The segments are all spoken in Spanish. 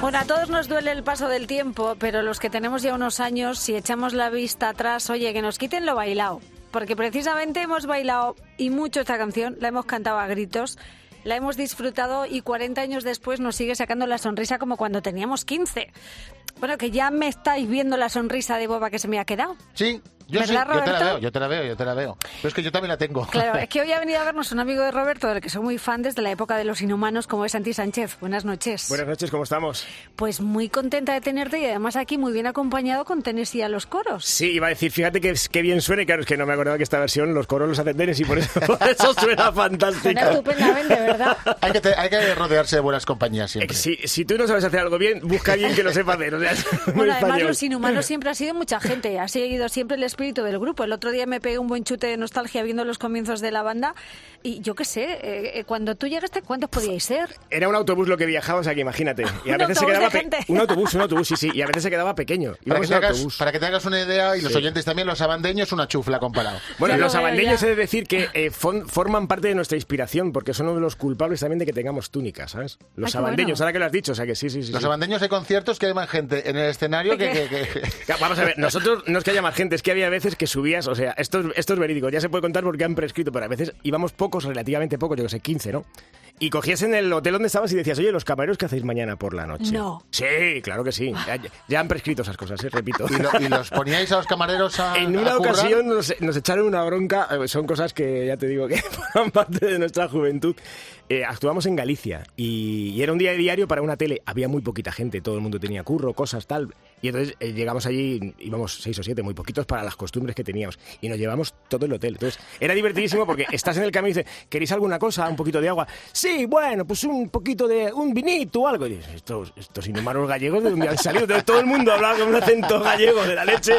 Bueno, a todos nos duele el paso del tiempo, pero los que tenemos ya unos años, si echamos la vista atrás, oye, que nos quiten lo bailado. Porque precisamente hemos bailado y mucho esta canción, la hemos cantado a gritos, la hemos disfrutado y 40 años después nos sigue sacando la sonrisa como cuando teníamos 15. Bueno, que ya me estáis viendo la sonrisa de boba que se me ha quedado. Sí. Yo sí, yo te la veo. Pero es que yo también la tengo. Claro, es que hoy ha venido a vernos un amigo de Roberto, del que soy muy fan desde la época de Los Inhumanos, como es Santi Sánchez. Buenas noches. Buenas noches, ¿cómo estamos? Pues muy contenta de tenerte y además aquí muy bien acompañado con Tennessee a los coros. Sí, iba a decir, fíjate que bien suena, y claro, es que no me acordaba que esta versión los coros los hace Tennessee, por eso suena fantástico. Suena estupendamente, ¿verdad? Hay que rodearse de buenas compañías siempre. Si tú no sabes hacer algo bien, busca a alguien que lo sepa hacer. O sea, bueno, además Los Inhumanos siempre ha sido mucha gente, ha seguido siempre el espíritu del grupo. El otro día me pegué un buen chute de nostalgia viendo los comienzos de la banda y yo qué sé, cuando tú llegaste, ¿cuántos podíais ser? Era un autobús lo que viajaba, o sea que imagínate. Y a un veces autobús se quedaba de gente. Un autobús, sí, y a veces se quedaba pequeño. Para que te hagas una idea, y los oyentes también, los abandeños, una chufla comparado. Bueno, los abandeños he de decir que forman parte de nuestra inspiración, porque son uno de los culpables también de que tengamos túnicas, ¿sabes? Los abandeños, ahora que lo has dicho, o sea que sí. Los abandeños de conciertos que hay más gente en el escenario que... Vamos a ver, nosotros no es que haya más gente, es que había veces que subías, o sea, esto es verídico, ya se puede contar porque han prescrito, pero a veces íbamos pocos, relativamente pocos, yo que sé, 15, ¿no? Y cogías en el hotel donde estabas y decías, oye, ¿los camareros qué hacéis mañana por la noche? No. Sí, claro que sí. Ya han prescrito esas cosas, repito. ¿Y los poníais a los camareros a En una a currar? ocasión nos echaron una bronca, son cosas que ya te digo que forman parte de nuestra juventud. Actuamos en Galicia y era un día de diario para una tele. Había muy poquita gente, todo el mundo tenía curro, cosas, tal. Y entonces llegamos allí, íbamos 6 o 7, muy poquitos para las costumbres que teníamos. Y nos llevamos todo el hotel. Entonces era divertidísimo porque estás en el camino y dices, ¿queréis alguna cosa? ¿Un poquito de agua? Sí, bueno, pues un poquito de un vinito o algo. Y dices, estos inhumanos gallegos, ¿de dónde han salido? Entonces, todo el mundo hablaba con un acento gallego de la leche.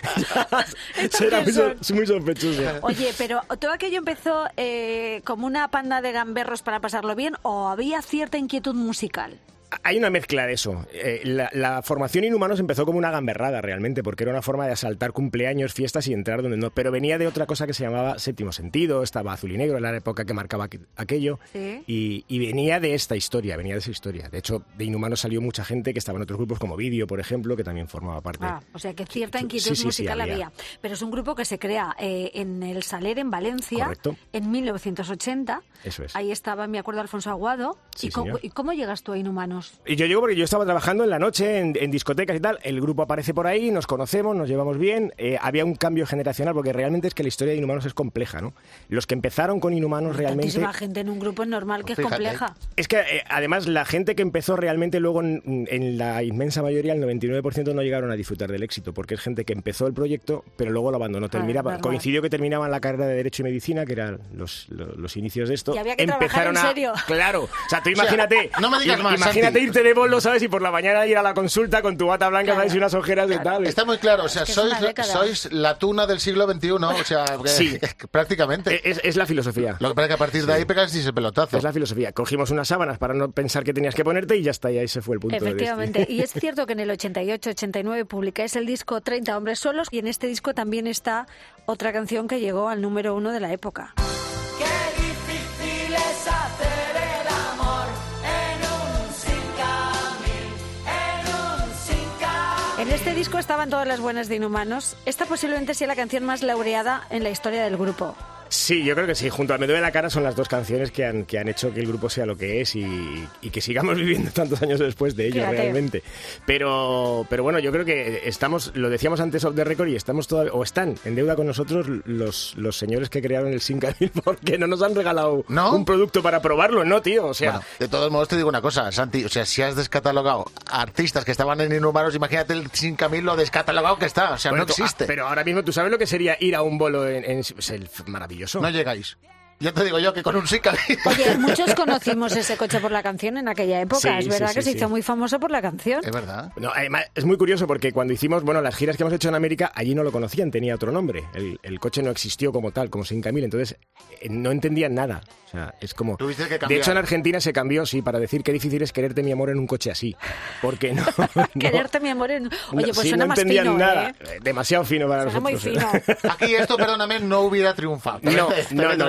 Era muy sospechoso. Oye, pero todo aquello empezó como una panda de gamberros para pasarlo bien, ¿o había cierta inquietud musical? Hay una mezcla de eso. La formación Inhumanos empezó como una gamberrada realmente, porque era una forma de asaltar cumpleaños, fiestas y entrar donde no. Pero venía de otra cosa que se llamaba Séptimo Sentido, estaba Azul y Negro, era la época que marcaba aquello. ¿Sí? Y venía de esa historia. De hecho, de Inhumanos salió mucha gente que estaba en otros grupos como Vídeo, por ejemplo, que también formaba parte. O sea que cierta inquietud musical había. Pero es un grupo que se crea en el Saler, en Valencia, correcto, en 1980. Eso es. Ahí estaba, me acuerdo, Alfonso Aguado. Sí, ¿Y cómo llegas tú a Inhumanos? Y yo llego porque yo estaba trabajando en la noche, en discotecas y tal. El grupo aparece por ahí, nos conocemos, nos llevamos bien. Había un cambio generacional, porque realmente es que la historia de Inhumanos es compleja, ¿no? Los que empezaron con Inhumanos realmente... Tantísima gente en un grupo es normal que es compleja. Es que además la gente que empezó realmente luego en la inmensa mayoría, el 99%, no llegaron a disfrutar del éxito, porque es gente que empezó el proyecto, pero luego lo abandonó. Coincidió que terminaban la carrera de Derecho y Medicina, que eran los inicios de esto. Y había que trabajar en serio. Claro, o sea, tú imagínate, no me digas más, imagínate Santi. irte de bolo, ¿sabes? Y por la mañana ir a la consulta con tu bata blanca, ¿sabes? Y unas ojeras de tal. Está muy claro, o sea, sois la tuna del siglo XXI, o sea, sí, prácticamente. Es la filosofía. Lo que pasa es que a partir de ahí pegas ese pelotazo. Es la filosofía. Cogimos unas sábanas para no pensar que tenías que ponerte y ya está, y ahí se fue el punto. Efectivamente. Y es cierto que en el 88-89 publicáis el disco 30 hombres solos, y en este disco también está otra canción que llegó al número 1 de la época. Qué difícil es hacer el amor en un 5000. En este disco estaban todas las buenas de Inhumanos. Esta posiblemente sea la canción más laureada en la historia del grupo. Sí, yo creo que sí. Junto a Me duele la cara son las dos canciones que han hecho que el grupo sea lo que es y que sigamos viviendo tantos años después de ello. Fíjate. Realmente. Pero bueno, yo creo que lo decíamos antes off the record, y estamos todavía, o están en deuda con nosotros los señores que crearon el 5000, porque no nos han regalado un producto para probarlo, ¿no, tío? O sea, bueno, de todos modos te digo una cosa, Santi, o sea, si has descatalogado artistas que estaban en Inhumanos, imagínate el 5000 lo descatalogado que está, o sea, bueno, no existe. Pero ahora mismo tú sabes lo que sería ir a un bolo es maravilloso. No llegáis. Ya te digo yo que con un Sica... Oye, muchos conocimos ese coche por la canción en aquella época. Sí, es verdad que se hizo muy famoso por la canción. Es verdad. No, además, es muy curioso porque cuando hicimos las giras que hemos hecho en América, allí no lo conocían, tenía otro nombre. El coche no existió como tal, como 5000, entonces no entendían nada. O sea, es como... ¿Tuviste que cambiar? De hecho, en Argentina se cambió, sí, para decir qué difícil es quererte, mi amor, en un coche así. Porque no... Quererte, mi amor, en... Oye, pues suena no más entendían fino, nada. ¿eh? Demasiado fino para suena nosotros. Muy fino. Aquí esto, perdóname, no hubiera triunfado. No.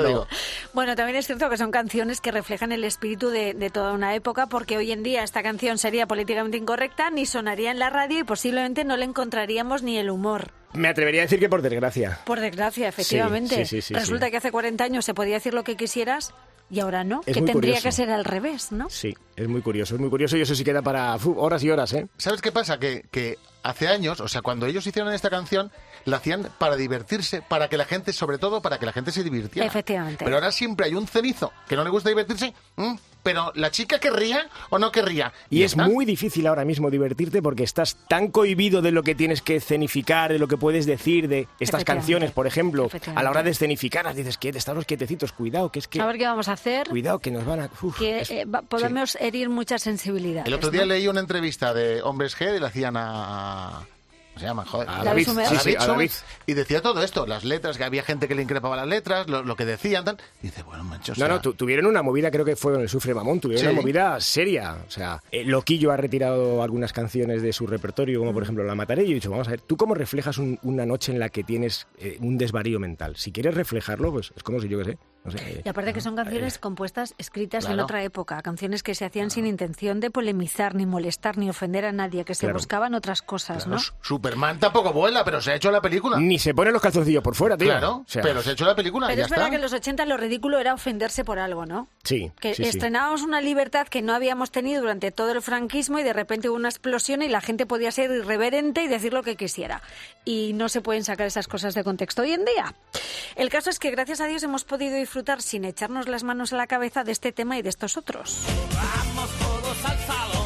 Bueno, también es cierto que son canciones que reflejan el espíritu de toda una época, porque hoy en día esta canción sería políticamente incorrecta, ni sonaría en la radio y posiblemente no le encontraríamos ni el humor. Me atrevería a decir que por desgracia. Por desgracia, efectivamente. Sí. Resulta que hace 40 años se podía decir lo que quisieras y ahora no, Es que muy tendría curioso. que ser al revés, ¿no? Sí, es muy curioso y eso sí queda para horas y horas, ¿eh? ¿Sabes qué pasa? Que hace años, o sea, cuando ellos hicieron esta canción, la hacían para divertirse, para que la gente, sobre todo, para que la gente se divirtiera. Efectivamente. Pero ahora siempre hay un cenizo que no le gusta divertirse, pero la chica querría o no querría. Y es está. muy difícil ahora mismo divertirte porque estás tan cohibido de lo que tienes que escenificar, de lo que puedes decir, de estas canciones, por ejemplo. A la hora de escenificarlas dices que estamos quietecitos, cuidado, que es que... A ver qué vamos a hacer. Cuidado, que nos van a... Podemos herir mucha sensibilidad. El otro día leí una entrevista de Hombres G y le hacían a... ¿Cómo se llama? Joder. A David Sumer. a David. Y decía todo esto, las letras, que había gente que le increpaba las letras, lo que decían, tal. Y dice, bueno, macho, o sea, tuvieron una movida, creo que fue con el Sufre Mamón, tuvieron una movida seria. O sea, Loquillo ha retirado algunas canciones de su repertorio, como por ejemplo La Mataré, y he dicho, vamos a ver, ¿tú cómo reflejas una noche en la que tienes un desvarío mental? Si quieres reflejarlo, pues es como si yo qué sé. No sé, Y aparte que son canciones compuestas, escritas en claro. otra época, canciones que se hacían sin intención de polemizar, ni molestar, ni ofender a nadie, que se Claro. buscaban otras cosas, ¿no? Superman tampoco vuela, pero se ha hecho la película. Ni se ponen los calzoncillos por fuera, tío. Claro, O sea, pero se ha hecho la película, Pero ya es verdad está. que en los 80 lo ridículo era ofenderse por algo, ¿no? sí, Que sí. estrenábamos una libertad que no habíamos tenido durante todo el franquismo y de repente hubo una explosión y la gente podía ser irreverente y decir lo que quisiera. Y no se pueden sacar esas cosas de contexto hoy en día. El caso es que gracias a Dios hemos podido disfrutar sin echarnos las manos a la cabeza de este tema y de estos otros. Vamos todos al salón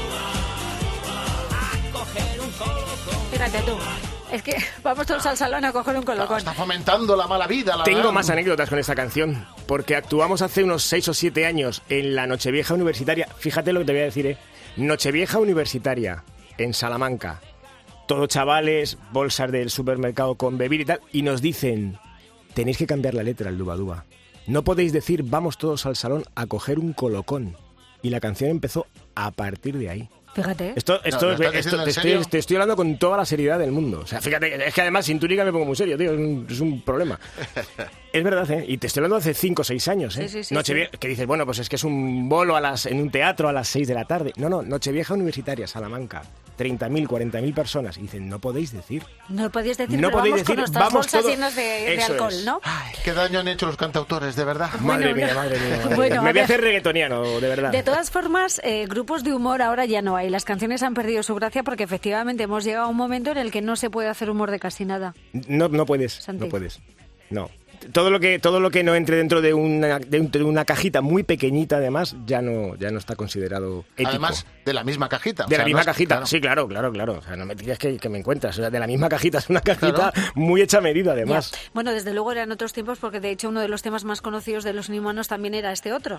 a coger un colocón. Fíjate tú, es que vamos todos al salón a coger un colocón. Está fomentando la mala vida. La Tengo verdad. más anécdotas con esta canción, porque actuamos hace unos 6 o 7 años en la Nochevieja Universitaria. Fíjate lo que te voy a decir, Nochevieja Universitaria, en Salamanca. Todos chavales, bolsas del supermercado con bebida y tal, y nos dicen, tenéis que cambiar la letra, el Duba Duba. No podéis decir, vamos todos al salón a coger un colocón. Y la canción empezó a partir de ahí. Fíjate. ¿lo estás diciendo en serio? Te estoy hablando con toda la seriedad del mundo. O sea, fíjate, es que además sin túnica me pongo muy serio, tío. Es un problema. Es verdad, ¿eh? Y te estoy hablando hace 5 o 6 años, ¿eh? Sí. Nochevieja, que dices, bueno, pues es que es un bolo en un teatro a las 6 de la tarde. No, Nochevieja Universitaria, Salamanca. 30.000, 40.000 personas. Y dicen, no podéis decir. No podéis decir, No pero podéis vamos decir, con nuestras vamos bolsas todos. llenas de Eso alcohol, es. ¿no? Ay, qué daño han hecho los cantautores, de verdad. Madre mía, no. madre mía. Bueno, Me voy a a ver. hacer reggaetoniano, de verdad. De todas formas, grupos de humor ahora ya no hay. Las canciones han perdido su gracia porque efectivamente hemos llegado a un momento en el que no se puede hacer humor de casi nada. No puedes, Santi. no puedes. No. Todo lo que no entre dentro de una cajita muy pequeñita, además, ya no está considerado ético. Además, de la misma cajita. De la misma no es- cajita, claro. sí, claro. O sea, no me digas que me encuentras. O sea, de la misma cajita, es una cajita Claro. muy hecha a medida, además. Ya. Bueno, desde luego eran otros tiempos porque de hecho uno de los temas más conocidos de los inhumanos también era este otro.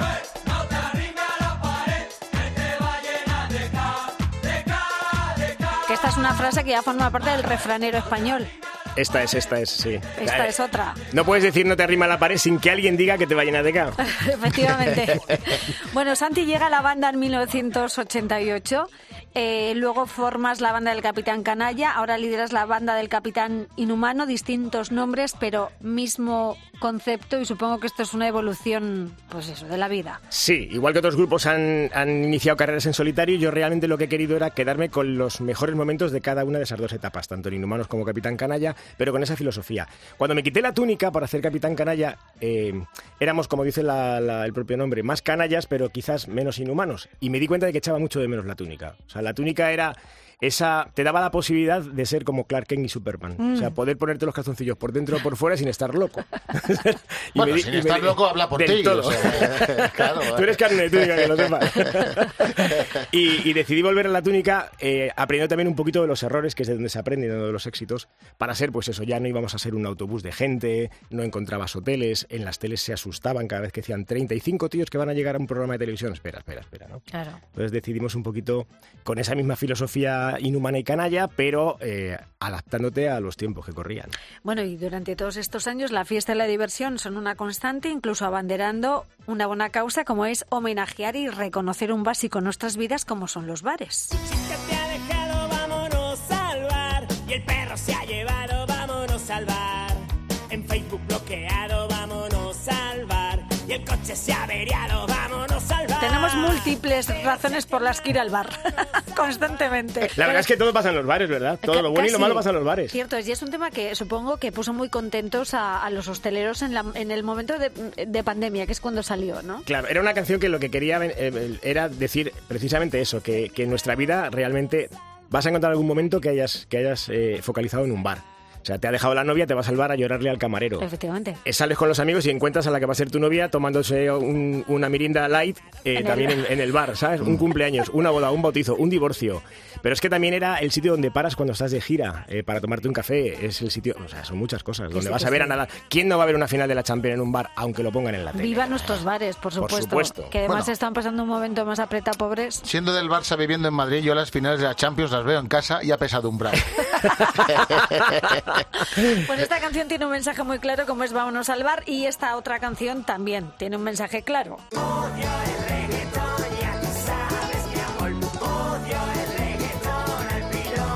Que esta es una frase que ya forma parte del refranero español. Esta es, sí. Esta es otra. No puedes decir no te arrima a la pared sin que alguien diga que te va a llenar de ca. Efectivamente. Bueno, Santi llega a la banda en 1988. Luego formas la banda del Capitán Canalla. Ahora lideras la banda del Capitán Inhumano. Distintos nombres, pero mismo concepto. Y supongo que esto es una evolución, pues eso, de la vida. Sí, igual que otros grupos han iniciado carreras en solitario, yo realmente lo que he querido era quedarme con los mejores momentos de cada una de esas dos etapas, tanto en Inhumanos como Capitán Canalla, pero con esa filosofía. Cuando me quité la túnica para hacer Capitán Canalla, éramos, como dice el propio nombre, más canallas, pero quizás menos inhumanos. Y me di cuenta de que echaba mucho de menos la túnica. O sea, la túnica era... te daba la posibilidad de ser como Clark Kent y Superman. O sea, poder ponerte los calzoncillos por dentro o por fuera sin estar loco. Bueno, sin estar loco habla por del ti. todo. O sea, claro, Tú eres carne de túnica, que lo sepas. y decidí volver a la túnica aprendiendo también un poquito de los errores, que es de donde se aprende, no de los éxitos, para ser, pues eso, ya no íbamos a ser un autobús de gente, no encontrabas hoteles, en las teles se asustaban cada vez que decían 35 tíos que van a llegar a un programa de televisión. Espera, ¿no? Claro. Entonces decidimos un poquito con esa misma filosofía inhumana y canalla, pero adaptándote a los tiempos que corrían. Bueno, y durante todos estos años la fiesta y la diversión son una constante, incluso abanderando una buena causa como es homenajear y reconocer un básico en nuestras vidas como son los bares. Chica te ha dejado, vámonos al bar. Y el perro se ha llevado, vámonos al bar. En Facebook bloqueado, vámonos al bar y el coche se ha averiado, vámonos al bar. Tenemos múltiples razones por las que ir al bar, constantemente. La verdad es que todo pasa en los bares, ¿verdad? Todo lo bueno y lo malo pasa en los bares. Cierto, y es un tema que supongo que puso muy contentos a los hosteleros en el momento de pandemia, que es cuando salió, ¿no? Claro, era una canción que lo que quería era decir precisamente eso, que en nuestra vida realmente vas a encontrar algún momento que hayas focalizado en un bar. O sea, te ha dejado la novia, te vas al bar a llorarle al camarero. Efectivamente. Sales con los amigos y encuentras a la que va a ser tu novia tomándose una mirinda light también en el bar, ¿sabes? Un cumpleaños, una boda, un bautizo, un divorcio. Pero es que también era el sitio donde paras cuando estás de gira para tomarte un café. Es el sitio, o sea, son muchas cosas. Donde vas a ver a nada. ¿Quién no va a ver una final de la Champions en un bar, aunque lo pongan en la tele? Viva nuestros bares, por supuesto. Que además están pasando un momento más apretado, pobres. Siendo del Barça viviendo en Madrid, yo las finales de la Champions las veo en casa y a pesadumbrar. Pues esta canción tiene un mensaje muy claro, como es Vámonos al bar, y esta otra canción también tiene un mensaje claro. Odio el reggaetón, ya tú sabes, mi amor. Odio el reggaetón, al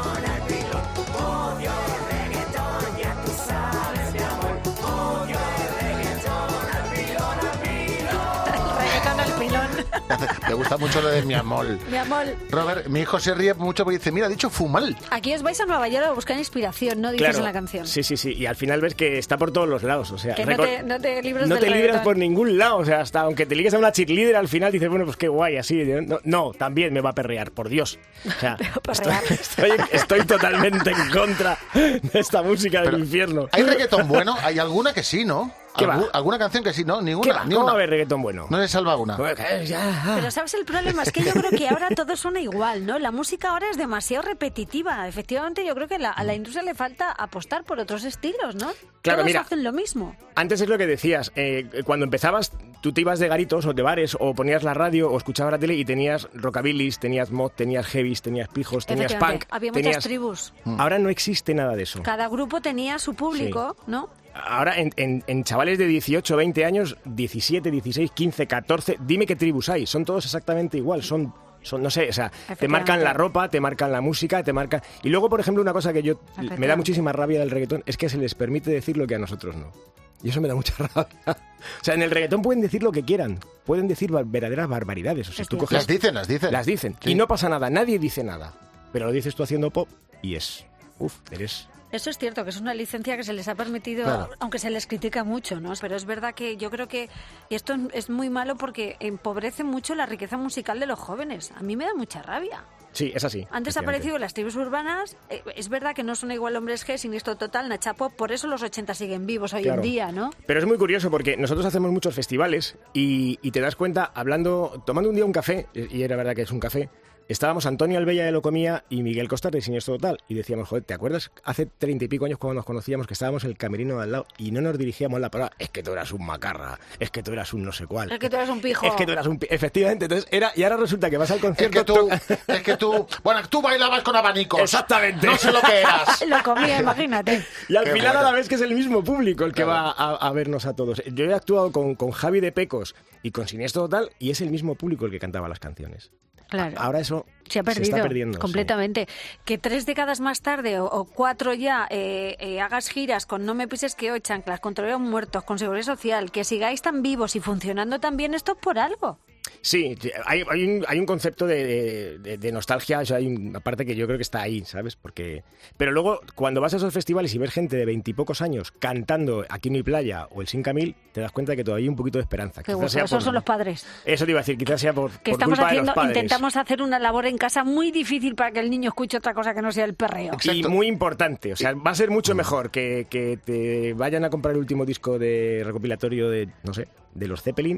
pilón. Odio el reggaetón, ya tú sabes, mi amor. Odio el reggaetón, al pilón. El reggaetón al pilón. Me gusta mucho lo de mi amor. Mi amor. Robert, mi hijo se ríe mucho porque dice, mira, ha dicho fumal. Aquí os vais a Nueva York a buscar inspiración, ¿no? Dices Claro, en la canción. Sí. Y al final ves que está por todos los lados. O sea, Que no te libras no del te libras reggaetón. por ningún lado. O sea, hasta aunque te ligues a una cheerleader, al final dices, bueno, pues qué guay, así. No, también me va a perrear, por Dios. O sea, Te va a perrear. estoy totalmente en contra de esta música del Pero, infierno. ¿hay reggaetón bueno? Hay alguna que sí, ¿no? ¿Qué va? ¿Alguna canción que sí? No, ¿Qué ninguna. va? Ni ¿Cómo una. va a haber reggaetón bueno? No le salva una. Pero ¿sabes el problema? Es que yo creo que ahora todo suena igual, ¿no? La música ahora es demasiado repetitiva. Efectivamente, yo creo que a la industria le falta apostar por otros estilos, ¿no? Claro, Todos mira. hacen lo mismo. Antes es lo que decías, cuando empezabas tú te ibas de garitos o de bares o ponías la radio o escuchabas la tele y tenías rockabilis, tenías mod, tenías heavies, tenías pijos, tenías Efectivamente, punk. había muchas tribus. Ahora no existe nada de eso. Cada grupo tenía su público, ¿no? Ahora en chavales de 18, 20 años, 17, 16, 15, 14, dime qué tribus hay, son todos exactamente igual, son no sé, o sea, te marcan la ropa, te marcan la música, te marcan... Y luego, por ejemplo, una cosa que me da muchísima rabia del reggaetón es que se les permite decir lo que a nosotros no. Y eso me da mucha rabia. O sea, en el reggaetón pueden decir lo que quieran, pueden decir verdaderas barbaridades. O sea, tú coges... Las dicen. Las dicen, Sí. y no pasa nada, nadie dice nada. Pero lo dices tú haciendo pop y eres... Eso es cierto, que es una licencia que se les ha permitido, Claro. aunque se les critica mucho, ¿no? Pero es verdad que yo creo que esto es muy malo porque empobrece mucho la riqueza musical de los jóvenes. A mí me da mucha rabia. Sí, es así. Antes ha aparecido las tribus urbanas, es verdad que no son igual Hombres G, Siniestro Total, Nacha Pop, por eso los 80 siguen vivos hoy Claro. en día, ¿no? Pero es muy curioso porque nosotros hacemos muchos festivales y te das cuenta, tomando un día un café, y era verdad que es un café, estábamos Antonio Albella de Locomía y Miguel Costas de Siniestro Total y decíamos, joder, ¿te acuerdas? Hace 30 y pico años cuando nos conocíamos que estábamos en el camerino de al lado y no nos dirigíamos la palabra, es que tú eras un macarra, es que tú eras un no sé cuál. Es que tú eres un pijo. Es que tú eras un Efectivamente, entonces y ahora resulta que vas al Es concierto... que tú... Bueno, tú bailabas con abanicos. Exactamente. No sé lo que eras. Lo comía, imagínate. Y al Qué final bueno. a la vez que es el mismo público el que Claro. va a vernos a todos. Yo he actuado con Javi de Pecos y con Siniestro Total y es el mismo público el que cantaba las canciones. Claro. Ahora eso Se ha perdido, está perdiendo. completamente. Que 3 décadas más tarde o 4 ya hagas giras con No me pises que hoy, chanclas, con Toreros muertos, con Seguridad Social, que sigáis tan vivos y funcionando tan bien, esto es por algo. Sí, hay un concepto de nostalgia, o sea, hay una parte que yo creo que está ahí, ¿sabes? Pero luego, cuando vas a esos festivales y ves gente de 20 y pocos años cantando Aquí no hay playa o el Sin Camil, te das cuenta que todavía hay un poquito de esperanza. Qué Quizás gusto, sea esos son los padres. Eso te iba a decir, quizás sea por Que por estamos culpa de los haciendo, padres. intentamos hacer una labor en casa muy difícil para que el niño escuche otra cosa que no sea el perreo. Y Exacto. muy importante, o sea, va a ser mucho mejor que te vayan a comprar el último disco de recopilatorio de, no sé, de los Zeppelin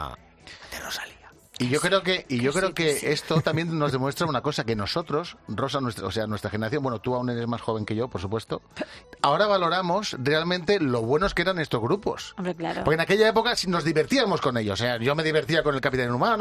de Rosalía. Y yo creo que esto también nos demuestra una cosa, que nosotros, Rosa, nuestra generación, bueno, tú aún eres más joven que yo, por supuesto, ahora valoramos realmente lo buenos que eran estos grupos. Hombre, claro. Porque en aquella época sí nos divertíamos con ellos, o sea, yo me divertía con el Capitán Humano,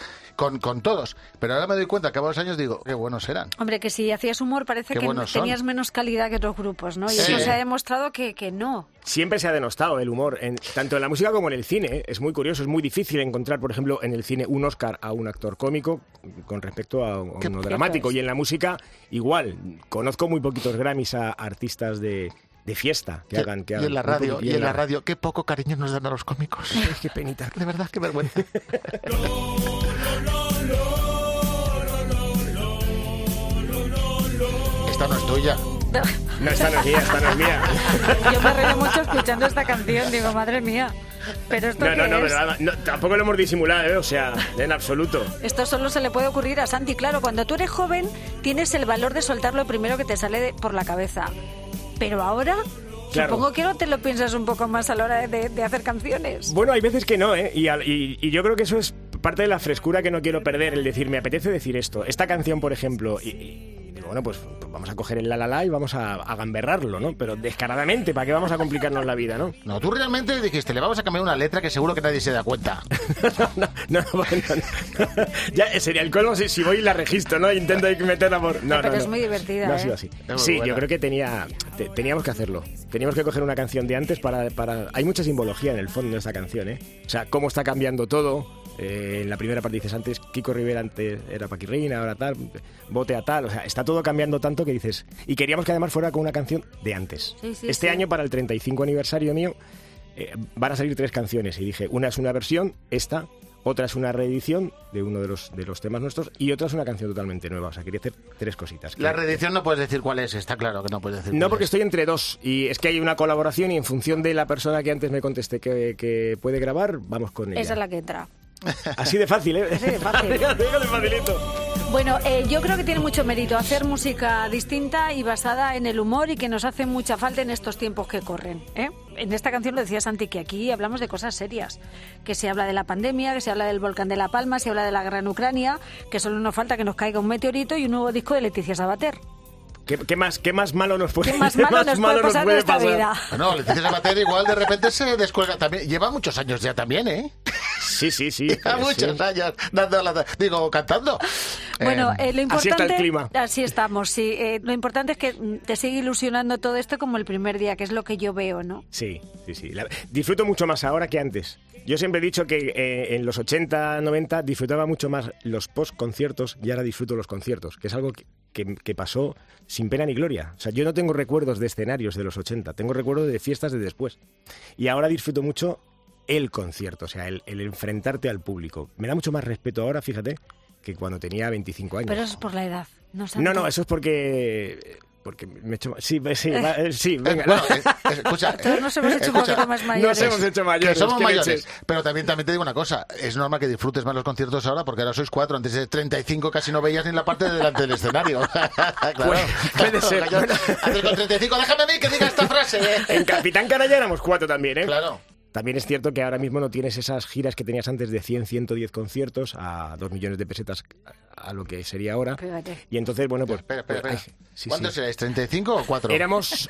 con todos, pero ahora me doy cuenta, a cabo de los años digo, qué buenos eran. Hombre, que si hacías humor parece Qué que buenos son. tenías menos calidad que otros grupos, ¿no? Y Sí. eso se ha demostrado que no. Siempre se ha denostado el humor, tanto en la música como en el cine. ¿Eh? Es muy curioso, es muy difícil encontrar, por ejemplo, en el cine un Oscar a un actor cómico con respecto a uno dramático. es. Y en la música, igual. Conozco muy poquitos Grammys a artistas de de fiesta que hagan. Y en la radio, qué poco cariño nos dan a los cómicos. Ay, qué penita. De verdad, qué vergüenza. Esta no es tuya. No, esta no es mía. Yo me reí mucho escuchando esta canción, digo, madre mía. Pero esto No, ¿qué es? pero no, tampoco lo hemos disimulado, o sea, en absoluto. Esto solo se le puede ocurrir a Santi. Claro, cuando tú eres joven tienes el valor de soltar lo primero que te sale por la cabeza. Pero ahora, claro, supongo que no te lo piensas un poco más a la hora de hacer canciones. Bueno, hay veces que no, ¿eh? Y yo creo que eso es parte de la frescura que no quiero perder, el decir, me apetece decir esto. Esta canción, por ejemplo, y digo, bueno, pues vamos a coger el la la la y vamos a gamberrarlo, ¿no? Pero descaradamente, ¿para qué vamos a complicarnos la vida, no? No, tú realmente dijiste, le vamos a cambiar una letra que seguro que nadie se da cuenta. No. Ya sería el colmo si voy y la registro, ¿no? Intento meterla por... No, pero es muy divertida, No ha sido así. Sí, yo creo que teníamos que hacerlo. Teníamos que coger una canción de antes para... Hay mucha simbología en el fondo de esta canción, ¿eh? O sea, cómo está cambiando todo. En la primera parte dices, antes Kiko Rivera antes era Paquirrín, ahora tal, Bote a tal, o sea, está todo cambiando tanto que dices, y queríamos que además fuera con una canción de antes. Sí, año, para el 35 aniversario mío, van a salir 3 canciones, y dije, una es una versión, esta, otra es una reedición de uno de los temas nuestros, y otra es una canción totalmente nueva, o sea, quería hacer 3 cositas. La reedición no puedes decir cuál es, está claro que no puedes decir. No, porque estoy entre 2, y es que hay una colaboración, y en función de la persona que antes me contesté que puede grabar, vamos con ella. Esa es la que entra. Así de fácil, ¿eh? Así de fácil. Dígale facilito. Bueno, yo creo que tiene mucho mérito hacer música distinta y basada en el humor y que nos hace mucha falta en estos tiempos que corren, ¿eh? En esta canción lo decía Santi, que aquí hablamos de cosas serias, que se habla de la pandemia, que se habla del volcán de La Palma, se habla de la guerra en Ucrania, que solo nos falta que nos caiga un meteorito y un nuevo disco de Leticia Sabater. ¿Qué más malo nos puede pasar en esta vida? No, Leticia Sabater igual de repente se descuelga también. Lleva muchos años ya también, ¿eh? Sí. Lleva muchos años cantando. Bueno, lo importante... Así está el clima. Así estamos, sí. Lo importante es que te sigue ilusionando todo esto como el primer día, que es lo que yo veo, ¿no? Sí. Disfruto mucho más ahora que antes. Yo siempre he dicho que en los 80, 90 disfrutaba mucho más los post-conciertos y ahora disfruto los conciertos, que es algo que pasó sin pena ni gloria. O sea, yo no tengo recuerdos de escenarios de los 80, tengo recuerdos de fiestas de después. Y ahora disfruto mucho el concierto, o sea, el enfrentarte al público. Me da mucho más respeto ahora, fíjate, que cuando tenía 25 años. Pero eso es por la edad, ¿no? No, eso es porque me he hecho... Sí, venga. Bueno, escucha... Todos nos hemos hecho un poquito más mayores. Nos hemos hecho mayores. Que somos mayores. Pero también te digo una cosa. Es normal que disfrutes más los conciertos ahora porque ahora sois 4. Antes de 35 casi no veías ni la parte de delante del escenario. Claro. Puede ser. Antes con 35, déjame a mí que diga esta frase. En Capitán Canalla éramos 4 también, ¿eh? Claro. También es cierto que ahora mismo no tienes esas giras que tenías antes de 100, 110 conciertos a 2 millones de pesetas a lo que sería ahora. Fíjate. Y entonces, bueno, pues... Espera. Sí, ¿Cuántos erais? ¿35 o 4? Éramos...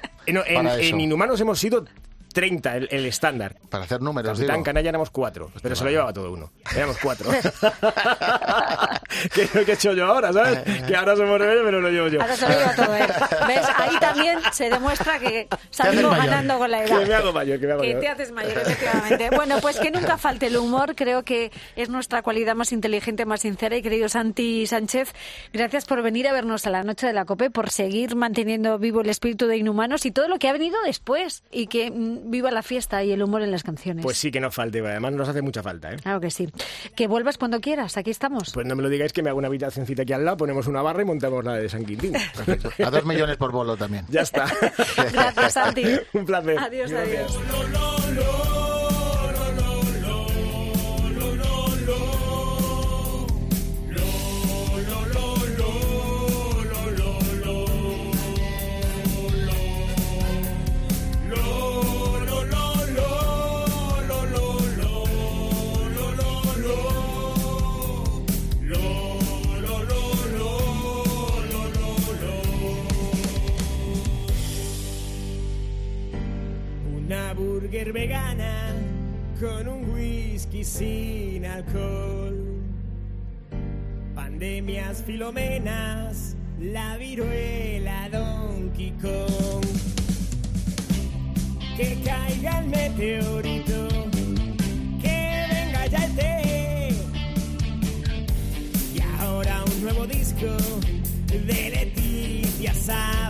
en Inhumanos hemos sido 30, el estándar. Para hacer números, Capitán Canalla éramos 4, pero se lo llevaba todo uno. Éramos 4. ¿Qué he hecho yo ahora, sabes? Que ahora somos rebeldes, pero lo llevo yo. Ahora se lo lleva todo él. ¿Ves? Ahí también se demuestra que salimos ganando con la edad. Que me hago mayor, Que te haces mayor, efectivamente. Bueno, pues que nunca falte el humor. Creo que es nuestra cualidad más inteligente, más sincera. Y querido Santi Sánchez, gracias por venir a vernos a la noche de la COPE, por seguir manteniendo vivo el espíritu de Inhumanos y todo lo que ha venido después. Y que viva la fiesta y el humor en las canciones. Pues sí, que no falte. Además nos hace mucha falta, ¿eh? Claro que sí. Que vuelvas cuando quieras. Aquí estamos. Pues no me lo digáis, que me hago una habitacioncita aquí al lado, ponemos una barra y montamos la de San Quintín. Perfecto. A 2 millones por bolo también. Ya está. Gracias, Santi. Un placer. Adiós. Una burger vegana con un whisky sin alcohol. Pandemias, filomenas, la viruela, Donkey Kong. Que caiga el meteorito, que venga ya el té. Y ahora un nuevo disco de Leticia Sabater.